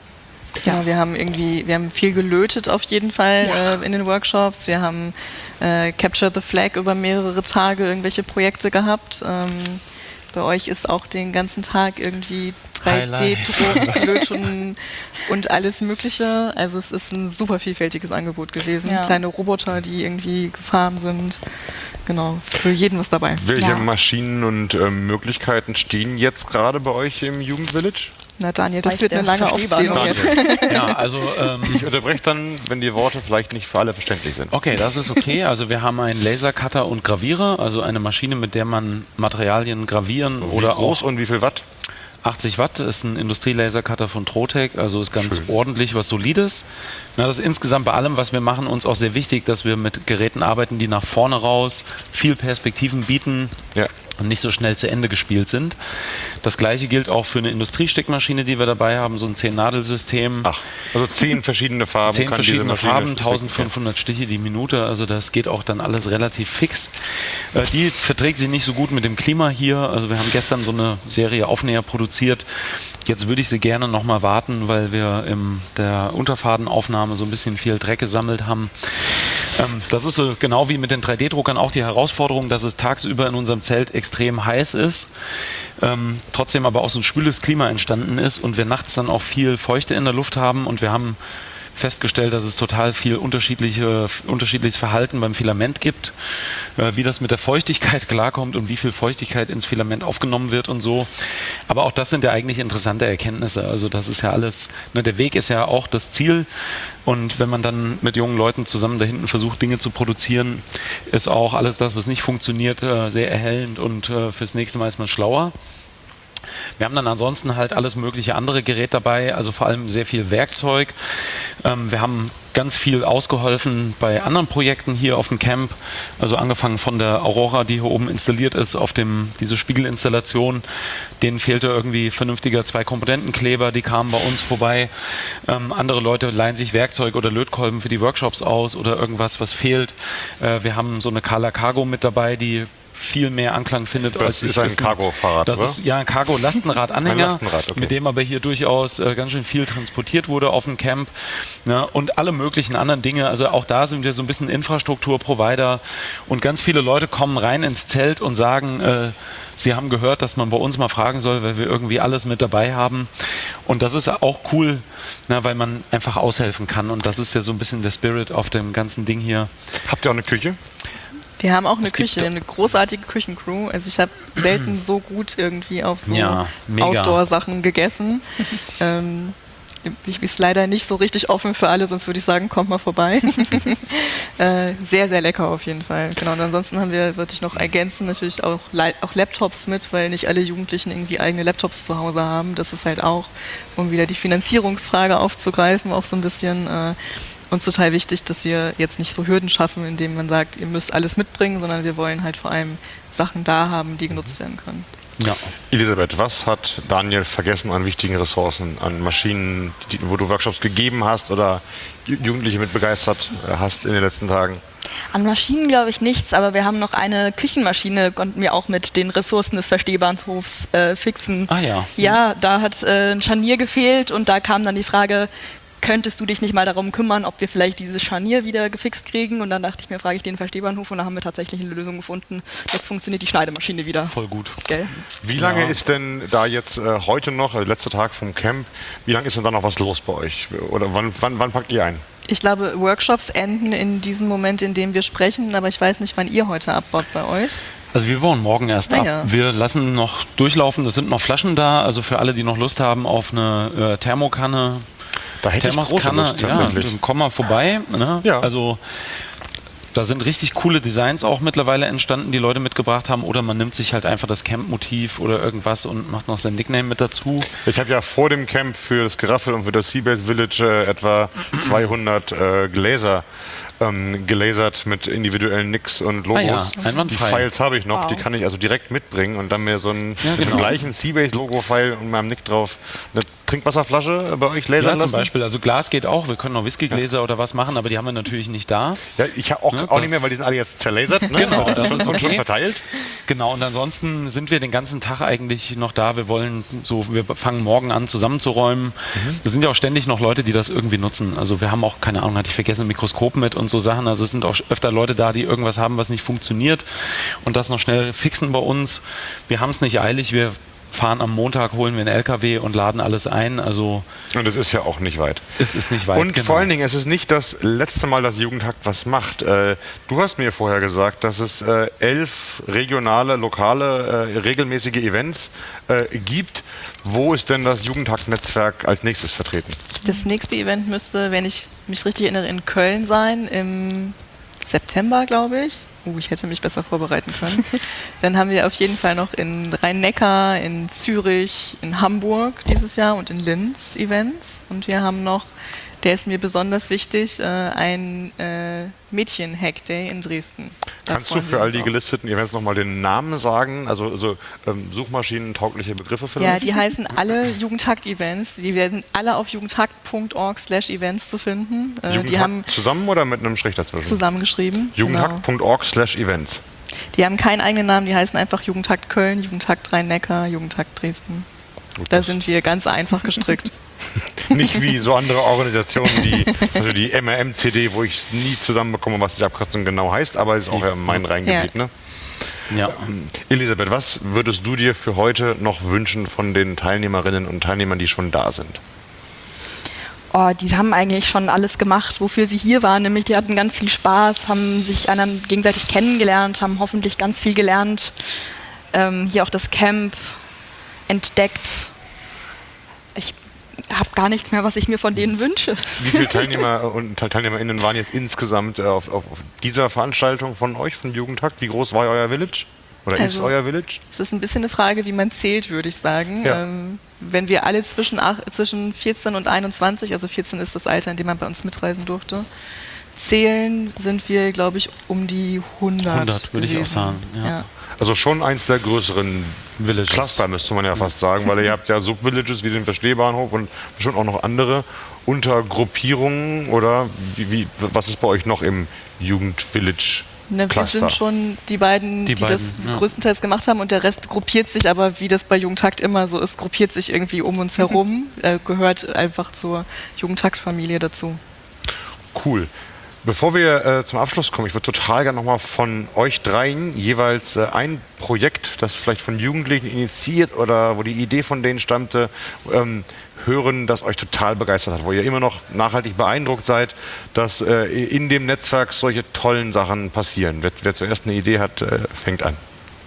S2: Ja, wir haben viel gelötet auf jeden Fall in den Workshops. Wir haben Capture the Flag über mehrere Tage irgendwelche Projekte gehabt. Bei euch ist auch den ganzen Tag irgendwie 3D-Druck, Löten und alles Mögliche. Also es ist ein super vielfältiges Angebot gewesen.
S4: Ja.
S2: Kleine Roboter, die irgendwie gefahren sind. Genau, für jeden was dabei.
S1: Welche Maschinen und Möglichkeiten stehen jetzt gerade bei euch im Jugendvillage?
S2: Na Daniel, das
S4: Weiß
S2: wird
S4: der
S2: eine lange
S4: Verstehbahnhof.
S2: Aufzählung jetzt.
S3: Ja, also
S1: Ich unterbreche dann, wenn die Worte vielleicht nicht für alle verständlich sind.
S3: okay, das ist okay. Also wir haben einen Lasercutter und Gravierer, also eine Maschine, mit der man Materialien gravieren
S1: Wie groß und wie viel Watt?
S3: 80 Watt ist ein Industrielasercutter von Trotec, also ist ganz ordentlich was Solides. Na, das ist insgesamt bei allem, was wir machen, uns auch sehr wichtig, dass wir mit Geräten arbeiten, die nach vorne raus viel Perspektiven bieten
S1: Ja.
S3: und nicht so schnell zu Ende gespielt sind. Das gleiche gilt auch für eine Industriestickmaschine, die wir dabei haben, so ein 10-Nadel-System.
S1: Ach, also 10 verschiedene Farben
S3: 10
S1: kann diese
S3: verschiedene
S1: Maschine
S3: Farben,
S1: sticken.
S3: 1500 Stiche die Minute, also das geht auch dann alles relativ fix. Die verträgt sich nicht so gut mit dem Klima hier, also wir haben gestern so eine Serie Aufnäher produziert. Jetzt würde ich sie gerne nochmal warten, weil wir in der Unterfadenaufnahme so ein bisschen viel Dreck gesammelt haben. Das ist so genau wie mit den 3D-Druckern auch die Herausforderung, dass es tagsüber in unserem Zelt extrem heiß ist, trotzdem aber auch so ein schwüles Klima entstanden ist und wir nachts dann auch viel Feuchte in der Luft haben und wir haben festgestellt, dass es total viel unterschiedliches Verhalten beim Filament gibt, wie das mit der Feuchtigkeit klarkommt und wie viel Feuchtigkeit ins Filament aufgenommen wird und so. Aber auch das sind ja eigentlich interessante Erkenntnisse. Also das ist ja alles, ne, der Weg ist ja auch das Ziel und wenn man dann mit jungen Leuten zusammen da hinten versucht, Dinge zu produzieren, ist auch alles das, was nicht funktioniert, sehr erhellend und fürs nächste Mal ist man schlauer. Wir haben dann ansonsten halt alles mögliche andere Gerät dabei, also vor allem sehr viel Werkzeug. Wir haben ganz viel ausgeholfen bei anderen Projekten hier auf dem Camp, also angefangen von der Aurora, die hier oben installiert ist, auf diese Spiegelinstallation. Denen fehlte irgendwie vernünftiger 2-Komponentenkleber, die kamen bei uns vorbei. Andere Leute leihen sich Werkzeug oder Lötkolben für die Workshops aus oder irgendwas, was fehlt. Wir haben so eine Carla Cargo mit dabei, die viel mehr Anklang findet.
S1: Das ist ein Cargo-Fahrrad,
S3: Das
S1: oder?
S3: ist ja ein Cargo-Lastenrad-Anhänger,
S1: Ein Lastenrad, okay.
S3: mit dem aber hier durchaus ganz schön viel transportiert wurde auf dem Camp. Ne? Und alle möglichen anderen Dinge. Also auch da sind wir so ein bisschen Infrastrukturprovider und ganz viele Leute kommen rein ins Zelt und sagen, sie haben gehört, dass man bei uns mal fragen soll, weil wir irgendwie alles mit dabei haben. Und das ist auch cool, na, weil man einfach aushelfen kann. Und das ist ja so ein bisschen der Spirit auf dem ganzen Ding hier.
S1: Habt ihr auch eine Küche?
S2: Wir haben auch eine
S3: gibt
S2: Küche, eine großartige Küchencrew. Also ich habe selten so gut irgendwie auf so
S3: Ja, mega.
S2: Outdoor-Sachen gegessen. Ich ist leider nicht so richtig offen für alle, sonst würde ich sagen, kommt mal vorbei. Sehr, sehr lecker auf jeden Fall. Genau, und ansonsten würde ich noch ergänzen, natürlich auch Laptops mit, weil nicht alle Jugendlichen irgendwie eigene Laptops zu Hause haben. Das ist halt auch, um wieder die Finanzierungsfrage aufzugreifen, auch so ein bisschen uns total wichtig, dass wir jetzt nicht so Hürden schaffen, indem man sagt, ihr müsst alles mitbringen, sondern wir wollen halt vor allem Sachen da haben, die genutzt werden können.
S3: Ja.
S1: Elisabeth, was hat Daniel vergessen an wichtigen Ressourcen, an Maschinen, wo du Workshops gegeben hast oder Jugendliche mit begeistert hast in den letzten Tagen?
S4: An Maschinen glaube ich nichts, aber wir haben noch eine Küchenmaschine, konnten wir auch mit den Ressourcen des Verstehbahnhofs fixen.
S3: Ah ja.
S4: Ja, da hat ein Scharnier gefehlt und da kam dann die Frage, könntest du dich nicht mal darum kümmern, ob wir vielleicht dieses Scharnier wieder gefixt kriegen? Und dann dachte ich mir, frage ich den Verstehbahnhof und da haben wir tatsächlich eine Lösung gefunden. Jetzt funktioniert die Schneidemaschine wieder.
S3: Voll gut.
S4: Gell?
S1: Wie lange ist denn da jetzt heute noch, der letzte Tag vom Camp, wie lange ist denn da noch was los bei euch? Oder wann packt ihr ein?
S2: Ich glaube, Workshops enden in diesem Moment, in dem wir sprechen, aber ich weiß nicht, wann ihr heute abbaut bei euch.
S3: Also wir bauen morgen erst ab.
S2: Ja.
S3: Wir lassen noch durchlaufen, es sind noch Flaschen da, also für alle, die noch Lust haben auf eine Thermokanne,
S1: Da hätte ich große Lust,
S3: ja,
S1: tatsächlich.
S3: dann komm mal vorbei. Ne?
S1: Ja.
S3: Also da sind richtig coole Designs auch mittlerweile entstanden, die Leute mitgebracht haben. Oder man nimmt sich halt einfach das Camp-Motiv oder irgendwas und macht noch sein Nickname mit dazu.
S1: Ich habe ja vor dem Camp für das Geraffel und für das Seabase Village etwa 200 Gläser gelasert mit individuellen Nicks und Logos.
S3: Ah ja,
S1: Die
S3: einwandfrei.
S1: Files habe ich noch,
S4: Wow.
S1: die kann ich also direkt mitbringen und dann mir so einen
S3: Ja,
S1: mit dem
S3: genau.
S1: gleichen Seabase-Logo-File und meinem Nick drauf eine Trinkwasserflasche bei euch lasern
S3: Ja, zum
S1: lassen?
S3: Beispiel. Also Glas geht auch. Wir können noch Whiskygläser oder was machen, aber die haben wir natürlich nicht da.
S1: Ja, ich habe auch,
S3: Ne,
S1: auch nicht mehr, weil die sind alle jetzt zerlasert. Ne?
S3: Genau, das ist
S1: schon
S3: okay.
S1: verteilt.
S3: Genau, und ansonsten sind wir den ganzen Tag eigentlich noch da. Wir fangen morgen an zusammenzuräumen. Es sind ja auch ständig noch Leute, die das irgendwie nutzen. Also wir haben auch, keine Ahnung, hatte ich vergessen, ein Mikroskop mit und so Sachen. Also es sind auch öfter Leute da, die irgendwas haben, was nicht funktioniert und das noch schnell fixen bei uns. Wir haben es nicht eilig. Wir fahren am Montag, holen wir einen LKW und laden alles ein. Also
S1: Und es ist ja auch nicht weit.
S3: es ist nicht weit.
S1: Und vor allen Dingen, es ist nicht das letzte Mal, dass Jugendhakt was macht. Du hast mir vorher gesagt, dass es 11 regionale, lokale, regelmäßige Events gibt. Wo ist denn das Jugendhakt-Netzwerk als nächstes vertreten?
S2: Das nächste Event müsste, wenn ich mich richtig erinnere, in Köln sein, im September, glaube ich. Ich hätte mich besser vorbereiten können. Dann haben wir auf jeden Fall noch in Rhein-Neckar, in Zürich, in Hamburg dieses Jahr und in Linz Events. Und wir haben noch, der ist mir besonders wichtig, ein Mädchen-Hack-Day in Dresden. Da
S1: Kannst du
S2: freuen
S1: für
S2: wir
S1: all
S2: uns
S1: die
S2: auch.
S1: gelisteten Events nochmal den Namen sagen? Also suchmaschinentaugliche Begriffe
S2: Ja,
S1: vielleicht?
S2: die heißen alle Jugendhakt-Events. Die werden alle auf jugendhakt.org/events zu finden. Die haben
S1: Jugendhakt zusammen oder mit einem Strich dazwischen?
S2: zusammengeschrieben. Genau.
S1: Jugendhakt.org/events.
S2: Die haben keinen eigenen Namen, die heißen einfach Jugendhakt Köln, Jugendhakt Rhein-Neckar, Jugendhakt Dresden. Da sind wir ganz einfach gestrickt.
S1: Nicht wie so andere Organisationen, also die MRM-CD, wo ich nie zusammenbekomme, was die Abkürzung genau heißt, aber ist auch ja mein Rheingebiet.
S2: Ja.
S1: Ne?
S3: Ja.
S1: Elisabeth, was würdest du dir für heute noch wünschen von den Teilnehmerinnen und Teilnehmern, die schon da sind?
S4: Oh, die haben eigentlich schon alles gemacht, wofür sie hier waren. Nämlich die hatten ganz viel Spaß, haben sich einander gegenseitig kennengelernt, haben hoffentlich ganz viel gelernt. Hier auch das Camp entdeckt. Ich habe gar nichts mehr, was ich mir von denen wünsche.
S1: Wie viele Teilnehmer und TeilnehmerInnen waren jetzt insgesamt auf dieser Veranstaltung von euch, von Jugendhakt? Wie groß war euer Village? Oder ist
S2: Also,
S1: euer Village?
S2: Es ist ein bisschen eine Frage, wie man zählt, würde ich sagen.
S1: Ja.
S2: Wenn wir alle zwischen 14 und 21, also 14 ist das Alter, in dem man bei uns mitreisen durfte, zählen, sind wir, glaube ich, um die 100.
S3: 100 würde ich auch
S2: gewesen.
S3: sagen, ja.
S2: Ja.
S1: Also schon eins der größeren
S3: Villages.
S1: Cluster, müsste man ja fast sagen, weil ihr habt ja Subvillages wie den Verstehbahnhof und bestimmt auch noch andere Untergruppierungen oder was ist bei euch noch im Jugendvillage?
S2: Ne, wir
S1: Cluster.
S2: sind schon die beiden, die das
S3: ja.
S2: größtenteils gemacht haben und der Rest gruppiert sich, aber wie das bei Jugendhakt immer so ist, gruppiert sich irgendwie um uns herum, gehört einfach zur Jugendhakt-Familie dazu.
S1: Cool. Bevor wir zum Abschluss kommen, ich würde total gerne nochmal von euch dreien jeweils ein Projekt, das vielleicht von Jugendlichen initiiert oder wo die Idee von denen stammte, hören, das euch total begeistert hat, wo ihr immer noch nachhaltig beeindruckt seid, dass in dem Netzwerk solche tollen Sachen passieren. Wer zuerst eine Idee hat, fängt an.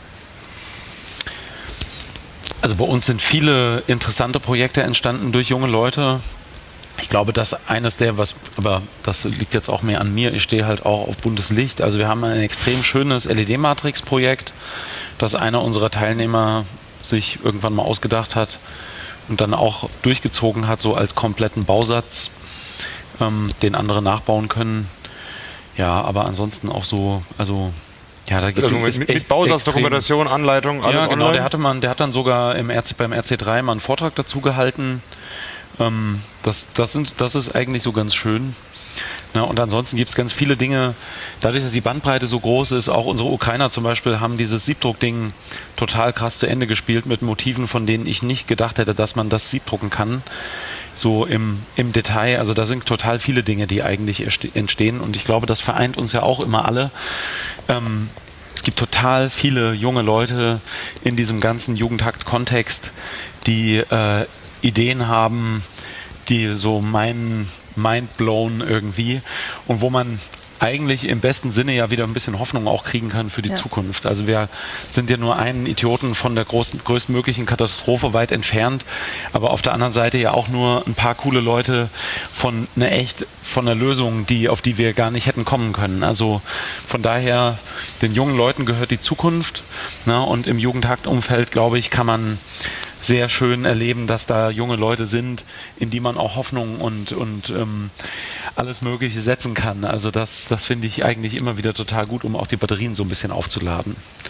S3: Also bei uns sind viele interessante Projekte entstanden durch junge Leute. Ich glaube, dass eines aber das liegt jetzt auch mehr an mir, ich stehe halt auch auf buntes Licht. Also wir haben ein extrem schönes LED-Matrix-Projekt, das einer unserer Teilnehmer sich irgendwann mal ausgedacht hat und dann auch durchgezogen hat, so als kompletten Bausatz, den andere nachbauen können. Ja, aber ansonsten auch so, also ja, da gibt
S1: Also mit Bausatz, Dokumentation, Anleitung, alles
S3: ja, genau,
S1: online?
S3: der hat dann sogar beim RC3 mal einen Vortrag dazu gehalten. Das ist eigentlich so ganz schön. Ja, und ansonsten gibt es ganz viele Dinge, dadurch, dass die Bandbreite so groß ist, auch unsere Ukrainer zum Beispiel haben dieses Siebdruckding total krass zu Ende gespielt mit Motiven, von denen ich nicht gedacht hätte, dass man das siebdrucken kann. So im Detail, also da sind total viele Dinge, die eigentlich entstehen und ich glaube, das vereint uns ja auch immer alle. Es gibt total viele junge Leute in diesem ganzen Jugendhakt-Kontext, die Ideen haben, die so mindblown irgendwie und wo man eigentlich im besten Sinne ja wieder ein bisschen Hoffnung auch kriegen kann für die Zukunft. Also wir sind ja nur einen Idioten von der größtmöglichen Katastrophe weit entfernt, aber auf der anderen Seite ja auch nur ein paar coole Leute von einer Lösung, auf die wir gar nicht hätten kommen können. Also von daher, den jungen Leuten gehört die Zukunft, ne? Und im Jugendhakt-Umfeld, glaube ich, kann man sehr schön erleben, dass da junge Leute sind, in die man auch Hoffnung und alles Mögliche setzen kann. Also das finde ich eigentlich immer wieder total gut, um auch die Batterien so ein bisschen aufzuladen.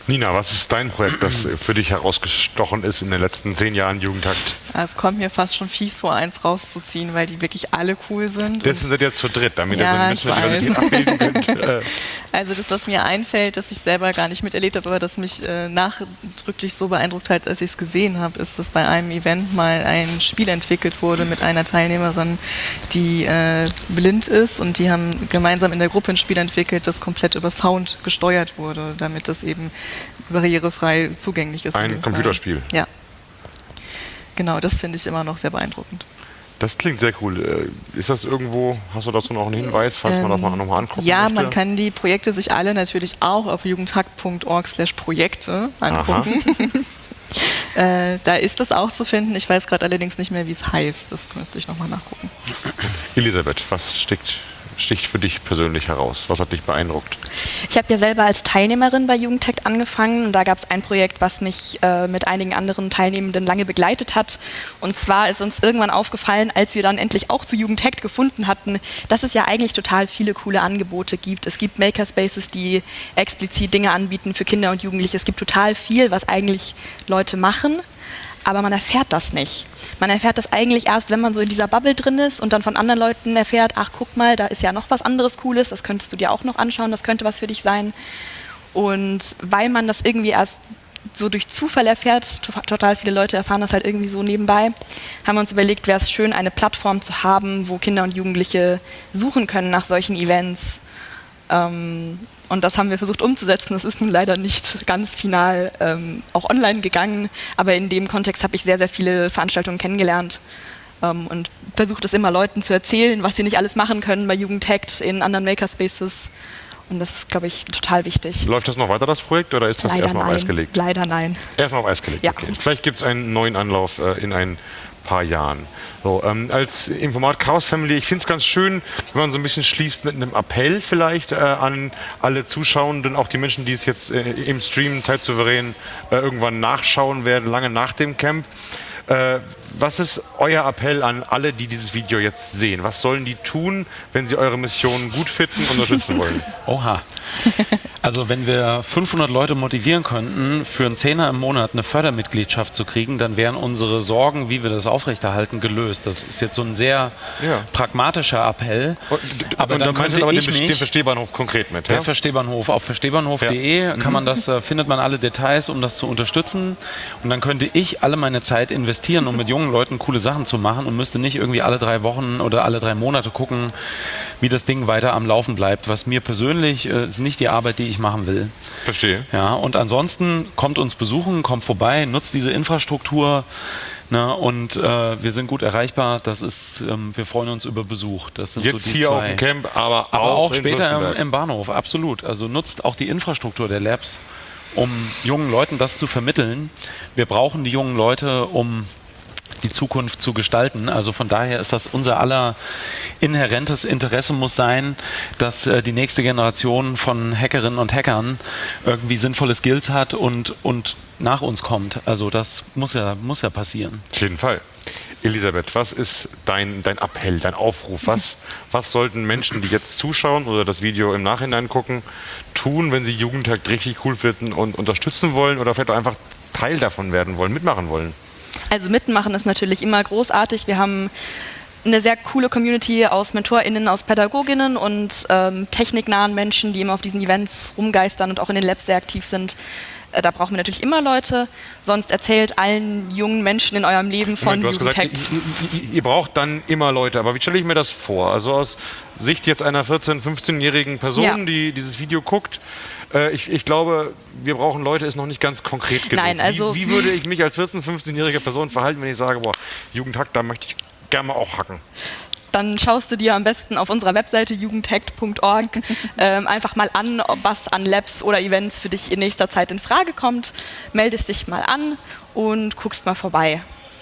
S1: Nina, was ist dein Projekt, das für dich herausgestochen ist in den letzten 10 Jahren Jugendtakt?
S2: Es kommt mir fast schon fies vor, eins rauszuziehen, weil die wirklich alle cool sind.
S1: Deswegen seid ihr zu dritt, damit
S2: Ja,
S1: ihr so ein bisschen
S2: ich
S1: abbilden könnt.
S2: Also das, was mir einfällt, das ich selber gar nicht miterlebt habe, aber das mich nachdrücklich so beeindruckt hat, als ich es gesehen habe, ist, dass bei einem Event mal ein Spiel entwickelt wurde mit einer Teilnehmerin, die blind ist, und die haben gemeinsam in der Gruppe ein Spiel entwickelt, das komplett über Sound gesteuert wurde, damit das eben barrierefrei zugänglich ist.
S1: Ein Computerspiel.
S2: Ja. Genau, das finde ich immer noch sehr beeindruckend.
S1: Das klingt sehr cool. Ist das irgendwo, hast du dazu noch einen Hinweis, falls man das mal nochmal angucken
S2: Ja,
S1: möchte?
S2: man kann die Projekte sich alle natürlich auch auf jugendhakt.org/Projekte angucken. Da ist das auch zu finden. Ich weiß gerade allerdings nicht mehr, wie es heißt. Das müsste ich nochmal nachgucken.
S1: Elisabeth, was sticht für dich persönlich heraus? Was hat dich beeindruckt?
S4: Ich habe ja selber als Teilnehmerin bei Jugendtakt angefangen und da gab es ein Projekt, was mich mit einigen anderen Teilnehmenden lange begleitet hat. Und zwar ist uns irgendwann aufgefallen, als wir dann endlich auch zu Jugendtakt gefunden hatten, dass es ja eigentlich total viele coole Angebote gibt. Es gibt Makerspaces, die explizit Dinge anbieten für Kinder und Jugendliche. Es gibt total viel, was eigentlich Leute machen. Aber man erfährt das nicht. Man erfährt das eigentlich erst, wenn man so in dieser Bubble drin ist und dann von anderen Leuten erfährt, ach guck mal, da ist ja noch was anderes Cooles, das könntest du dir auch noch anschauen, das könnte was für dich sein. Und weil man das irgendwie erst so durch Zufall erfährt, total viele Leute erfahren das halt irgendwie so nebenbei, haben wir uns überlegt, wäre es schön, eine Plattform zu haben, wo Kinder und Jugendliche suchen können nach solchen Events. Und das haben wir versucht umzusetzen. Das ist nun leider nicht ganz final auch online gegangen, aber in dem Kontext habe ich sehr, sehr viele Veranstaltungen kennengelernt und versuche das immer Leuten zu erzählen, was sie nicht alles machen können bei Jugendtakt in anderen Makerspaces. Und das ist, glaube ich, total wichtig.
S1: Läuft das noch weiter, das Projekt, oder ist das
S4: Leider
S1: erstmal auf
S4: nein.
S1: Eis gelegt?
S4: Leider nein.
S1: Erstmal auf Eis gelegt,
S4: Ja.
S1: okay. Vielleicht gibt es einen neuen Anlauf in ein paar Jahren. So, als im Format Chaos Family, ich finde es ganz schön, wenn man so ein bisschen schließt mit einem Appell vielleicht an alle Zuschauenden, auch die Menschen, die es jetzt im Stream zeitsouverän irgendwann nachschauen werden, lange nach dem Camp. Was ist euer Appell an alle, die dieses Video jetzt sehen? Was sollen die tun, wenn sie eure Mission gut finden und unterstützen wollen?
S3: Oha. Also wenn wir 500 Leute motivieren könnten, für einen Zehner im Monat eine Fördermitgliedschaft zu kriegen, dann wären unsere Sorgen, wie wir das aufrechterhalten, gelöst. Das ist jetzt so ein sehr pragmatischer Appell.
S1: Aber dann könnte ich
S3: mich
S1: den Verstehbahnhof konkret mit.
S3: Der
S1: Ja?
S3: Verstehbahnhof. Auf verstehbahnhof.de kann man das, findet man alle Details, um das zu unterstützen. Und dann könnte ich alle meine Zeit investieren, um mit jungen Leuten coole Sachen zu machen und müsste nicht irgendwie alle 3 Wochen oder alle 3 Monate gucken, wie das Ding weiter am Laufen bleibt. Was mir persönlich ist nicht die Arbeit, die ich machen will.
S1: Verstehe.
S3: Ja, und ansonsten kommt uns besuchen, kommt vorbei, nutzt diese Infrastruktur. Ne, und wir sind gut erreichbar. Das ist, wir freuen uns über Besuch. Das sind
S1: Jetzt
S3: so die
S1: hier
S3: 2.
S1: auf dem Camp, aber
S3: auch
S1: in
S3: später
S1: Fürstenberg.
S3: im Bahnhof, absolut. Also nutzt auch die Infrastruktur der Labs, um jungen Leuten das zu vermitteln. Wir brauchen die jungen Leute, um die Zukunft zu gestalten. Also von daher ist das unser aller inhärentes Interesse muss sein, dass die nächste Generation von Hackerinnen und Hackern irgendwie sinnvolle Skills hat und nach uns kommt. Also das muss ja passieren.
S1: Auf jeden Fall. Elisabeth, was ist dein Appell, dein Aufruf? Was sollten Menschen, die jetzt zuschauen oder das Video im Nachhinein gucken, tun, wenn sie Jugendtakt richtig cool finden und unterstützen wollen oder vielleicht auch einfach Teil davon werden wollen, mitmachen wollen?
S4: Also mitmachen ist natürlich immer großartig. Wir haben eine sehr coole Community aus MentorInnen, aus PädagogInnen und techniknahen Menschen, die immer auf diesen Events rumgeistern und auch in den Labs sehr aktiv sind. Da brauchen wir natürlich immer Leute. Sonst erzählt allen jungen Menschen in eurem Leben von
S1: Moment, du hast
S4: Jugendtakt.
S1: gesagt, ihr braucht dann immer Leute. Aber wie stelle ich mir das vor? Also aus Sicht jetzt einer 14-, 15-jährigen Person,
S4: Ja.
S1: die dieses Video guckt, ich glaube, wir brauchen Leute, ist noch nicht ganz konkret genug.
S4: Nein, also-
S1: wie würde ich mich als 14-, 15-jährige Person verhalten, wenn ich sage, boah, Jugendtakt, da möchte ich gerne mal auch hacken?
S4: Dann schaust du dir am besten auf unserer Webseite jugendhakt.org einfach mal an, was an Labs oder Events für dich in nächster Zeit in Frage kommt. Meldest dich mal an und guckst mal vorbei.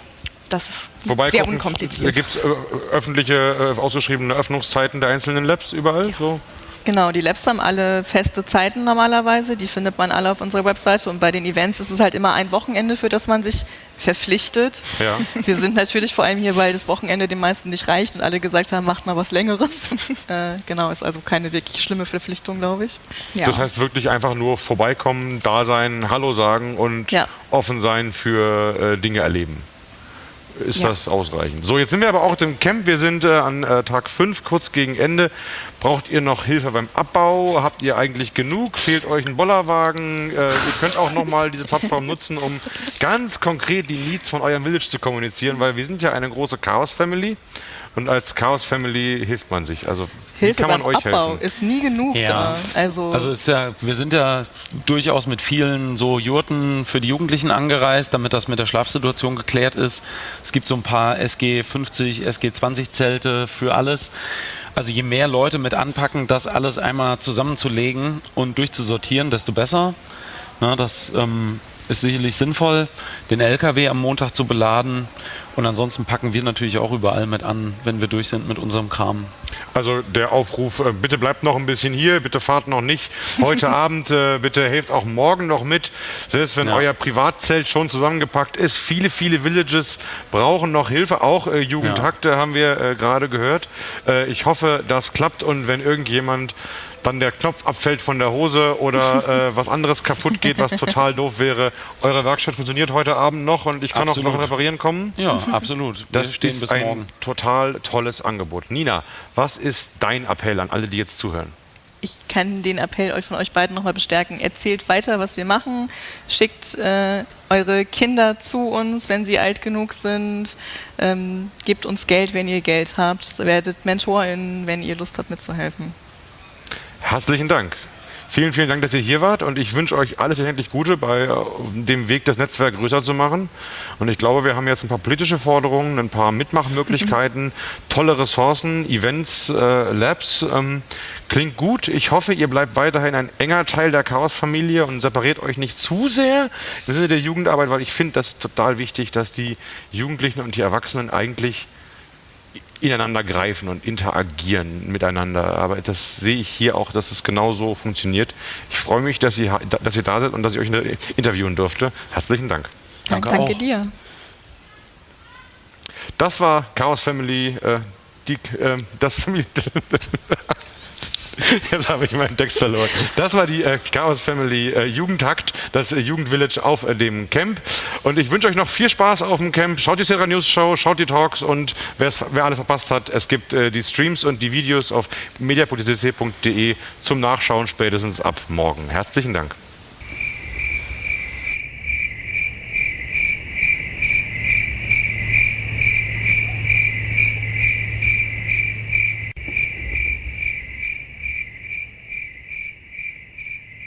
S4: Das ist sehr unkompliziert.
S1: Gibt es öffentliche, ausgeschriebene Öffnungszeiten der einzelnen Labs überall? So?
S2: Genau, die Labs haben alle feste Zeiten normalerweise, die findet man alle auf unserer Webseite und bei den Events ist es halt immer ein Wochenende, für das man sich verpflichtet.
S1: Ja.
S2: Wir sind natürlich vor allem hier, weil das Wochenende den meisten nicht reicht und alle gesagt haben, macht mal was Längeres. Genau, ist also keine wirklich schlimme Verpflichtung, glaube ich.
S4: Ja.
S1: Das heißt wirklich einfach nur vorbeikommen, da sein, Hallo sagen und
S2: Ja.
S1: offen sein für Dinge erleben. Ist
S2: Ja.
S1: das ausreichend? So, jetzt sind wir aber auch im Camp. Wir sind an Tag 5, kurz gegen Ende. Braucht ihr noch Hilfe beim Abbau? Habt ihr eigentlich genug? Fehlt euch ein Bollerwagen? Ihr könnt auch nochmal diese Plattform nutzen, um ganz konkret die Needs von eurem Village zu kommunizieren, weil wir sind ja eine große Chaos-Family und als Chaos-Family hilft man sich. Also wie
S2: Hilfe
S1: kann man
S2: beim
S1: euch
S2: Abbau
S1: helfen?
S2: ist nie genug da. Also
S3: ist ja, wir sind ja durchaus mit vielen so Jurten für die Jugendlichen angereist, damit das mit der Schlafsituation geklärt ist. Es gibt so ein paar SG 50, SG 20 Zelte für alles. Also je mehr Leute mit anpacken, das alles einmal zusammenzulegen und durchzusortieren, desto besser. Na, das ist sicherlich sinnvoll, den LKW am Montag zu beladen. Und ansonsten packen wir natürlich auch überall mit an, wenn wir durch sind mit unserem Kram.
S1: Also der Aufruf, bitte bleibt noch ein bisschen hier, bitte fahrt noch nicht heute Abend, bitte helft auch morgen noch mit. Selbst wenn
S3: Ja.
S1: euer Privatzelt schon zusammengepackt ist, viele Villages brauchen noch Hilfe, auch Jugendhakte haben wir gerade gehört. Ich hoffe, das klappt und wenn irgendjemand dann der Knopf abfällt von der Hose oder was anderes kaputt geht, was total doof wäre. Eure Werkstatt funktioniert heute Abend noch und ich kann auch
S3: Absolut.
S1: noch reparieren kommen.
S3: Ja, absolut. Wir
S1: Das
S3: stehen
S1: ist
S3: bis
S1: ein
S3: morgen.
S1: total tolles Angebot. Nina, was ist dein Appell an alle, die jetzt zuhören?
S2: ich kann den Appell von euch beiden nochmal bestärken. Erzählt weiter, was wir machen. Schickt eure Kinder zu uns, wenn sie alt genug sind. Gebt uns Geld, wenn ihr Geld habt. Werdet MentorInnen, wenn ihr Lust habt, mitzuhelfen.
S1: Herzlichen Dank. Vielen, vielen Dank, dass ihr hier wart und ich wünsche euch alles erdenklich Gute bei dem Weg, das Netzwerk größer zu machen. Und ich glaube, wir haben jetzt ein paar politische Forderungen, ein paar Mitmachmöglichkeiten, tolle Ressourcen, Events, Labs. Klingt gut. Ich hoffe, ihr bleibt weiterhin ein enger Teil der Chaos-Familie und separiert euch nicht zu sehr im Sinne der Jugendarbeit, weil ich finde das total wichtig, dass die Jugendlichen und die Erwachsenen eigentlich ineinander greifen und interagieren miteinander. Aber das sehe ich hier auch, dass es genau so funktioniert. Ich freue mich, dass ihr da seid und dass ich euch interviewen durfte. Herzlichen Dank.
S4: Danke
S3: auch.
S4: dir.
S1: Das war Chaos Family, das Family. Jetzt habe ich meinen Text verloren. Das war die Chaos Family Jugendhakt, das Jugendvillage auf dem Camp. Und ich wünsche euch noch viel Spaß auf dem Camp. Schaut die Terra News Show, schaut die Talks und wer alles verpasst hat, es gibt die Streams und die Videos auf mediapolitik.de zum Nachschauen spätestens ab morgen. Herzlichen Dank.